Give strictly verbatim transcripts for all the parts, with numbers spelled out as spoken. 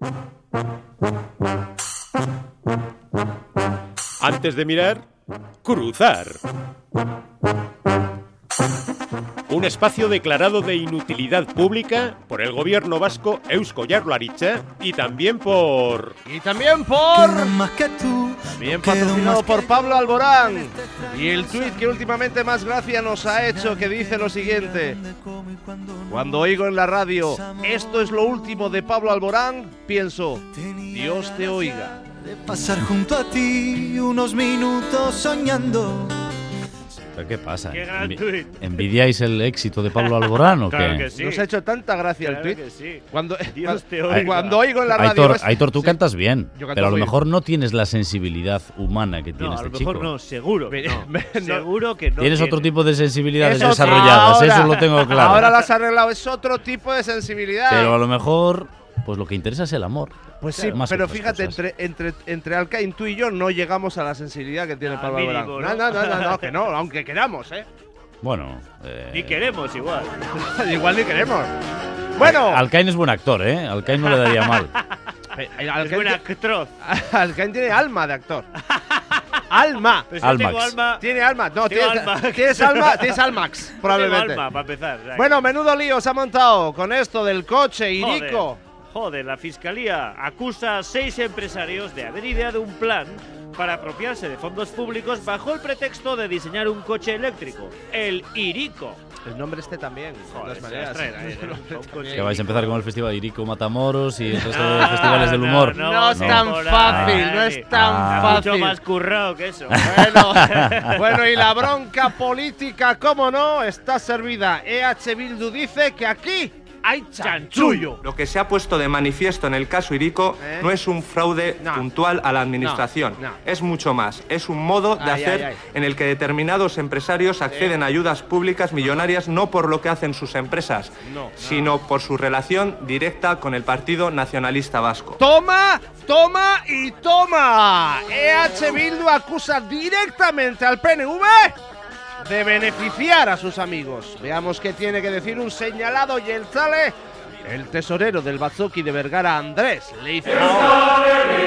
Antes de mirar, cruzar. Un espacio declarado de inutilidad pública por el gobierno vasco Eusko Jaurlaritza y también por... Y también por... También patrocinado por Pablo Alborán. Y el tuit que últimamente más gracia nos ha hecho, que dice lo siguiente: cuando oigo en la radio "esto es lo último de Pablo Alborán", pienso, Dios te oiga. De pasar junto a ti unos minutos soñando. ¿Pero qué pasa? Qué gran Envi- tuit. ¿Envidiáis el éxito de Pablo Alborán o qué? Claro que sí. Nos ha hecho tanta gracia Claro el que tuit. sí. Cuando, Dios te cuando, oiga. cuando oigo en la radio... Aitor, es- Aitor, tú sí. cantas bien, Yo canto pero a lo muy mejor no tienes la sensibilidad humana que tiene No, a este lo chico. mejor no, seguro. Me- No, me- no. seguro que no. Tienes tiene. otro tipo de sensibilidades Eso- desarrolladas, ahora- eso lo tengo claro. Ahora las has arreglado, es otro tipo de sensibilidad. Pero a lo mejor, pues lo que interesa es el amor. Pues sí, Más pero otras fíjate, cosas. entre, entre, entre Alcaín, tú y yo no llegamos a la sensibilidad que tiene No, Pablo al Alborán. mínimo, No, ¿no? no, no, no, no, que no, aunque queramos, ¿eh? Bueno, eh, Ni queremos igual. Igual ni queremos. Bueno, Alcaín es buen actor, ¿eh? Alcaín no le daría mal. eh, Es Alcaín, buena actor. Alcaín tiene alma de actor. ¡Alma! Pues yo tengo Almax. alma. Tiene alma. No, Tengo tienes alma. tienes alma, tienes Almax, Tengo probablemente. alma, para empezar. O sea, Bueno, menudo lío se ha montado con esto del coche, Irico. Joder, joder, la fiscalía acusa a seis empresarios de haber ideado un plan para apropiarse de fondos públicos bajo el pretexto de diseñar un coche eléctrico, el Irico. El nombre este también, de Joder, todas se maneras. las traen ahí, ¿no? Un coche Que vais a empezar con el festival de Irico Matamoros y el resto No, de festivales del no, humor. no, No es no, tan por fácil, ahí. no es tan Ah. fácil. Mucho más currado que eso. Bueno, bueno, y la bronca política, cómo no, está servida. E H Bildu dice que aquí hay chanchullo. Lo que se ha puesto de manifiesto en el caso Irico ¿Eh? no es un fraude No. puntual a la administración, No, no. es mucho más. Es un modo de Ay, hacer ay, ay. en el que determinados empresarios acceden a ayudas públicas millonarias no por lo que hacen sus empresas, No. sino por su relación directa con el Partido Nacionalista Vasco. Toma, toma y toma. E H Bildu acusa directamente al P N V de beneficiar a sus amigos. Veamos qué tiene que decir un señalado Jeltzale, el tesorero del Batzoki de Vergara, Andrés Leizao.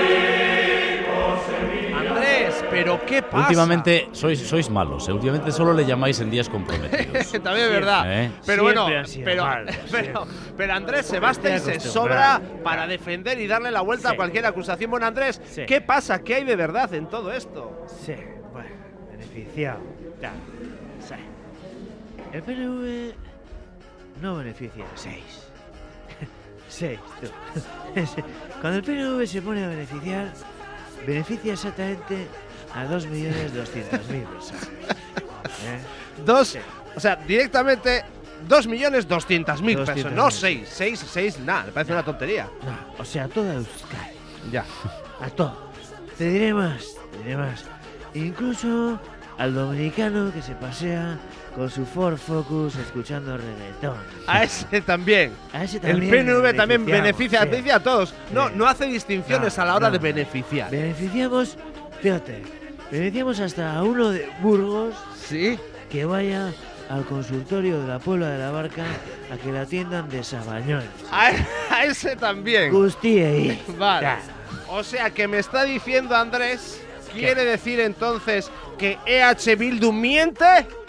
Andrés, pero ¿qué pasa? Últimamente sois, sois malos, ¿eh? Últimamente solo le llamáis en días comprometidos. También es verdad. ¿Eh? Pero bueno, Siempre han sido pero, malos, pero, pero Andrés se basta y Estoy se sobra acostumbrado. para defender y darle la vuelta Sí. a cualquier acusación. Bueno, Andrés, Sí. ¿qué pasa? ¿Qué hay de verdad en todo esto? Sí, bueno, beneficiado. Ya, sí. El P N V no beneficia a seis. Seis, tú. Cuando el P N V se pone a beneficiar, beneficia exactamente a dos millones doscientas mil personas. ¿Eh? Dos, Sí. o sea, directamente dos millones doscientas mil pesos, doscientos no mil. seis, seis, seis, nada, me parece una tontería. No, o sea, toda Euskadi. Ya. A todo. Te diré más, te diré más. Incluso al dominicano que se pasea con su Ford Focus escuchando reggaetón. A ese también. A ese El también P N V también beneficiamos, beneficia, sí. beneficia a todos. No, Sí. no hace distinciones No, a la hora no. de beneficiar. Beneficiamos, fíjate, beneficiamos hasta a uno de Burgos Sí. que vaya al consultorio de la Puebla de la Barca a que la atiendan de Sabañones. A, a ese también. Gustí ahí. Vale. Claro. O sea que me está diciendo Andrés, ¿quiere decir entonces que E H Bildu miente?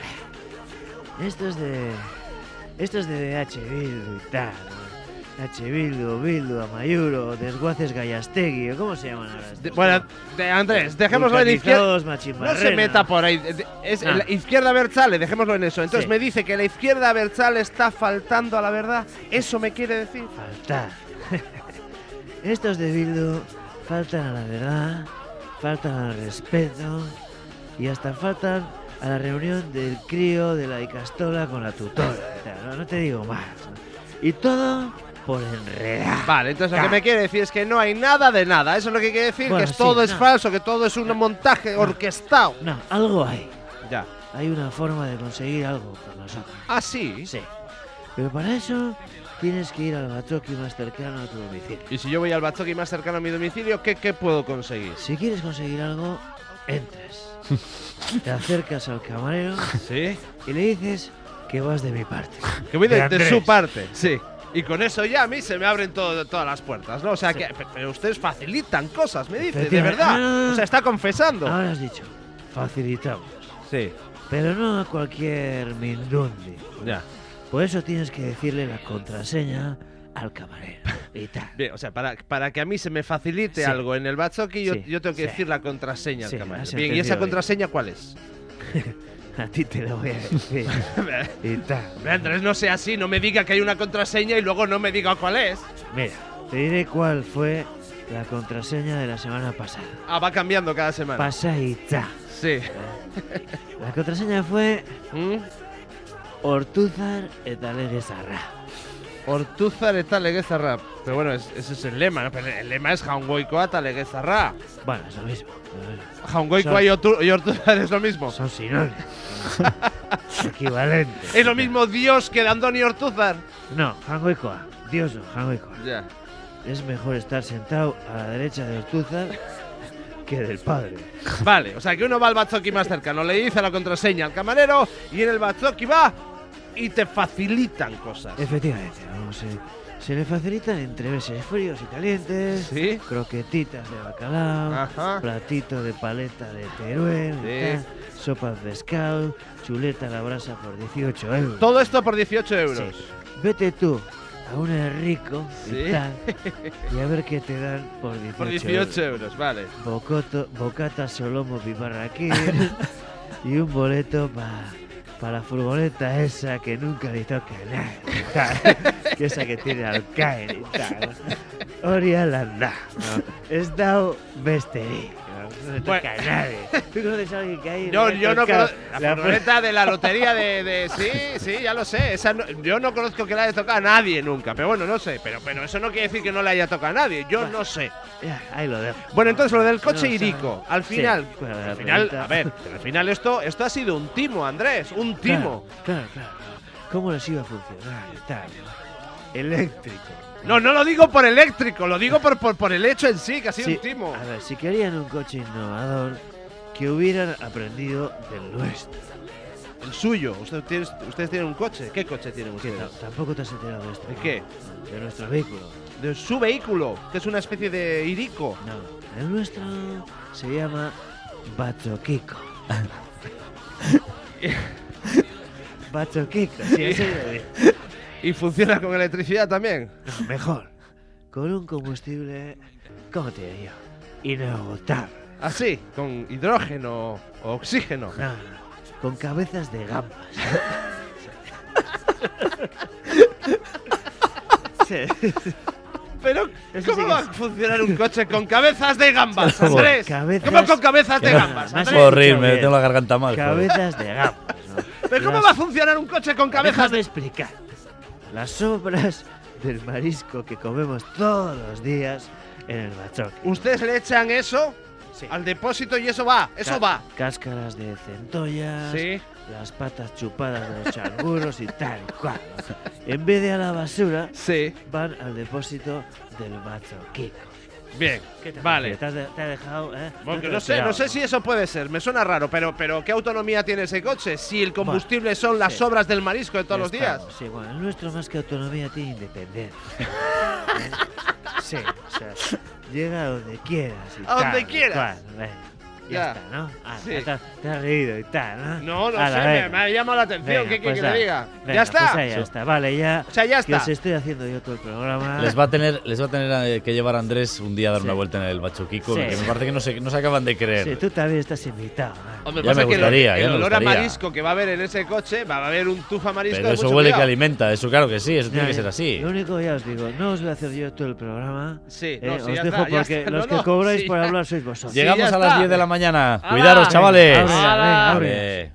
Estos de. Estos de H. Bildu y tal. ¿no? H. Bildu, Bildu, Amayuro, Desguaces Gallastegui, ¿o ¿cómo se llaman ahora? estos? De- bueno, de Andrés, dejémoslo en izquierda. Vulcanizados No Machimbarrena. se meta por ahí. de- de- Es Ah. la izquierda Abertzale, dejémoslo en eso. Entonces Sí. me dice que la izquierda Abertzale está faltando a la verdad. ¿Eso me quiere decir? Faltar. Estos de Bildu faltan a la verdad, faltan al respeto y hasta faltan a la reunión del crío de la Icastola con la tutora. O sea, no, no te digo más. ¿no? Y todo por enredar. Vale, entonces lo que me quiere decir es que no hay nada de nada. Eso es lo que quiere decir, Bueno, que sí, todo es no. falso, que todo es un montaje orquestado. No, algo hay. Ya. Hay una forma de conseguir algo por nosotros. Ah, sí. Sí. Pero para eso tienes que ir al Batzoki más cercano a tu domicilio. Y si yo voy al Batzoki más cercano a mi domicilio, ¿qué, qué puedo conseguir? Si quieres conseguir algo, entras. Te acercas al camarero Sí. y le dices que vas de mi parte. Que voy de, De de Andrés. su parte. Sí. Y con eso ya a mí se me abren todo, todas las puertas, ¿no? O sea, Sí. que pero ustedes facilitan cosas, me dice, de Efectivamente. verdad. Ah. O sea, está confesando. Ahora has dicho, facilitamos. Sí, Pero no a cualquier mindundi. ya. Por eso tienes que decirle la contraseña al camarero. Y tal. Bien, o sea, para, para que a mí se me facilite Sí. algo en el Batzoki, yo, Sí, yo tengo que sí. decir la contraseña Sí, al camarero. has Bien, ¿y esa entendido contraseña cuál es? A ti te lo voy a decir. Y tal. Hombre, Andrés, no sea así, no me diga que hay una contraseña y luego no me diga cuál es. Mira, te diré cuál fue la contraseña de la semana pasada. Ah, va cambiando cada semana. Pasaita. Sí. La contraseña fue ¿Mm? Ortuzar eta legezarra. Ortuzar eta legezarra. Pero bueno, es- ese es el lema, ¿no? Pero el lema es jaungoikoa eta legezarra. Bueno, es lo mismo. es lo mismo. Jaungoikoa Son- y, Ortu- y Ortuzar es lo mismo. Son sinónimos. Equivalentes. Es lo mismo Dios que Andoni Ortuzar. No, Hangoikoa. Dios no, Hangoikoa. Ya. Es mejor estar sentado a la derecha de Ortuzar que del padre. Vale, o sea que uno va al Batzoki más cercano, le dice la contraseña al camarero y en el Batzoki va y te facilitan cosas. Efectivamente, ¿no? se, se le facilitan entremeses fríos y calientes, Sí. croquetitas de bacalao, Ajá. platito de paleta de Teruel, y Sí. tal, sopa de pescado, chuleta a la brasa por dieciocho euros. Todo esto por dieciocho euros. Sí. Vete tú a un rico Sí. y tal, y a ver qué te dan por dieciocho, Por dieciocho euros. euros, vale. Bocoto, bocata solomo piparraquí y un boleto para pa la furgoneta esa que nunca le toca a nadie, tal, que esa que tiene Alcaer y tal. Orialanda, ¿no? Es dao Besterí, ¿no? No le toca Bueno. a nadie. ¿Tú conoces a alguien que hay? Yo, le ha yo no tocado conozco la la furgoneta de la lotería de, de- sí, sí, ya lo sé. Esa no- yo no conozco que le haya tocado a nadie nunca, pero bueno, no sé. Pero, pero eso no quiere decir que no le haya tocado a nadie. Yo no sé. Ya, ahí lo dejo. Bueno, entonces lo del coche No, Irico, o sea, al sí, final, bueno, la al final, pregunta- a ver, pero al final esto, esto ha sido un timo, Andrés, un timo. Claro, claro, claro. ¿Cómo les iba a funcionar y tal? Eléctrico. No, no lo digo por eléctrico, lo digo por, por, por el hecho en sí, que ha sido Sí, un timo. A ver, si querían un coche innovador, que hubieran aprendido del nuestro. El suyo, Usted tiene- ustedes tienen un coche. ¿Qué coche tienen Que ustedes? ta- tampoco te has enterado de esto. ¿De ¿no? qué? De nuestro vehículo. De su vehículo, que es una especie de Irico. No, el nuestro se llama Bachoquico. Bachoquico, sí, así lo digo. Y funciona con electricidad también. No, mejor. Con un combustible, ¿cómo te diría yo? Inagotable. Así, con hidrógeno o oxígeno. No, no, con cabezas de gambas. Sí. Pero, Eso ¿cómo sí que va es- a funcionar un coche con cabezas de gambas, Joder, Andrés? cabezas- ¿Cómo con cabezas de No, gambas, no, más Andrés? Puedo reírme, bien. tengo la garganta mal. joder. Cabezas de gambas, ¿no? ¿Pero cómo Las- va a funcionar un coche con cabezas Déjame de... explicar. Las sobras del marisco que comemos todos los días en el bachoque. Ustedes le echan eso Sí. al depósito y eso va, eso Ca- va. Cáscaras de centollas, Sí. las patas chupadas de los changuros y tal y cual. En vez de a la basura, Sí. van al depósito del bachoquico. Bien, ¿Qué te vale. parece? ¿Te has, de- te ha dejado, eh? Porque te no lo sé, no esperaba, sé si eso puede ser, me suena raro, pero, pero ¿qué autonomía tiene ese coche? Si el combustible son las sí. sobras del marisco de todos Ya los días. estamos. Sí, bueno, el nuestro más que autonomía tiene independencia. ¿Eh? Sí, o sea, llega a donde quieras. Y A donde tal, y quieras. cual, venga. Ya, Ya. está, ¿no? Ah, Sí. ya está, te has reído y tal, ¿no? No, no Ala, sé, me, venga. me ha llamado la atención. Venga, ¿Qué quiere pues que da. le diga? Venga, ¿Ya está? Pues ahí ya está, vale, ya. O sea, ya Que está. os estoy haciendo yo todo el programa. Les va a tener, les va a tener eh, que llevar a Andrés un día a dar Sí. una vuelta en el Bachoquico, Sí. que me parece que no se, no se acaban de creer. Sí, tú también estás invitado. ¿eh? Hombre, Ya pasa me que el- gustaría, el, ya me olor a gustaría. marisco que va a haber en ese coche, va a haber un tufa marisco Pero de eso mucho huele que cuidado. alimenta, eso claro que sí, eso tiene Ya, que ser ya. así. Lo único ya os digo, no os voy a hacer yo todo el programa. Sí, eh, no, sí, os ya dejo está, ya porque está. los No, que no, cobráis sí, por ya. hablar sois vosotros. Sí, Llegamos ya a las está. diez de la mañana. ¡Hala! Cuidaros, chavales. Venga, ábrela, venga, ¡Hala! ábrela. Vale.